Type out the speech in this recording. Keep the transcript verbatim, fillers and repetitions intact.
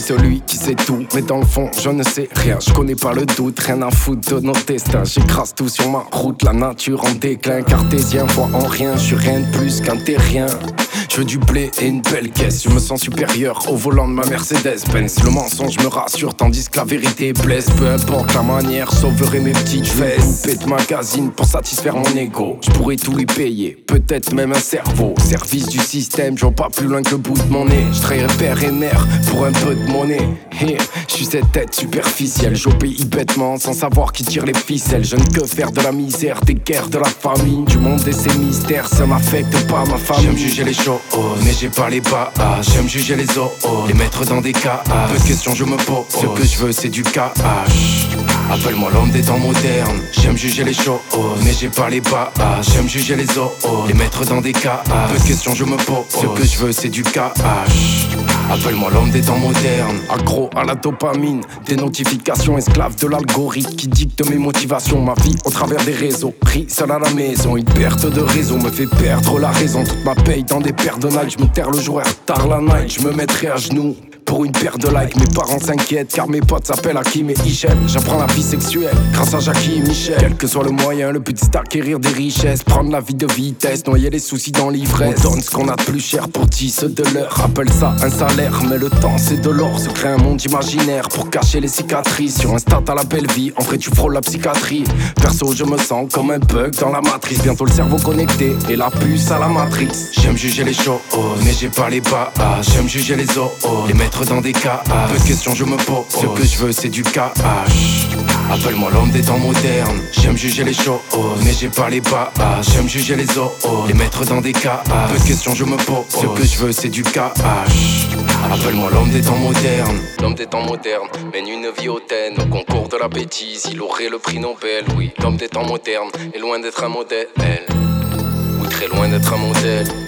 celui qui sait tout, mais dans le fond je ne sais rien. Je connais pas le doute, rien à foutre de nos destins. J'écrase tout sur ma route, la nature en déclin. Cartésien, voit en rien, je suis rien de plus qu'un terrien. Je veux du blé et une belle caisse. Je me sens supérieur au volant de ma Mercedes-Benz. Le mensonge me rassure tandis que la vérité blesse. Peu importe la manière, sauverai mes petites fesses. Coupé de magazine pour satisfaire mon ego. Je pourrais tout lui payer, peut-être même un cerveau. Service du système, je vois pas plus loin que le bout de mon nez. Je trahirai père et mère pour un peu de monnaie. Hey, je suis cette tête superficielle. J'obéis bêtement sans savoir qui tire les ficelles. Je ne que faire de la misère, des guerres, de la famine, du monde et ses mystères. Ça m'affecte pas ma famille. J'aime juger les choses, mais j'ai pas les bases. J'aime juger les os, les mettre dans des cas. Peu de questions je me pose, ce que je veux c'est du cash. Appelle-moi l'homme des temps modernes. J'aime juger les choses, mais j'ai pas les bases. J'aime juger les os, les mettre dans des cas. Peu de questions je me pose, ce que je veux c'est du cash. Appelle-moi l'homme des temps modernes. Accro à la dopamine, des notifications, esclave de l'algorithme qui dicte mes motivations. Ma vie au travers des réseaux, pris seul à la maison. Une perte de réseau me fait perdre la raison. Toute ma paye dans des paires de Nike. Je me terre le jour et tard la night. Je me mettrai à genoux pour une paire de likes. Mes parents s'inquiètent car mes potes s'appellent Hakim et Hichel. J'apprends la vie sexuelle grâce à Jackie et Michel. Quel que soit le moyen, le but c'est d'acquérir des richesses. Prendre la vie de vitesse, noyer les soucis dans l'ivresse. On donne ce qu'on a de plus cher pour dix de l'heure. Appelle ça un salaire, mais le temps c'est de l'or. Se crée un monde imaginaire pour cacher les cicatrices. Sur Insta t'as la belle vie, en vrai tu frôles la psychiatrie. Perso je me sens comme un bug dans la matrice. Bientôt le cerveau connecté et la puce à la matrice. J'aime juger les choses, mais j'ai pas les bases. J'aime juger les os, les mettre dans des cas. Peu de questions je me pose, ce que je veux c'est du cash. Appelle-moi l'homme des temps modernes. J'aime juger les choses, mais j'ai pas les bases. J'aime juger les os, les mettre dans des cas. Peu de questions je me pose, ce que je veux c'est du cash. Appelle-moi l'homme des temps modernes. L'homme des temps modernes mène une vie hautaine. Au concours de la bêtise, il aurait le prix Nobel. Oui, l'homme des temps modernes est loin d'être un modèle, ou très loin d'être un modèle.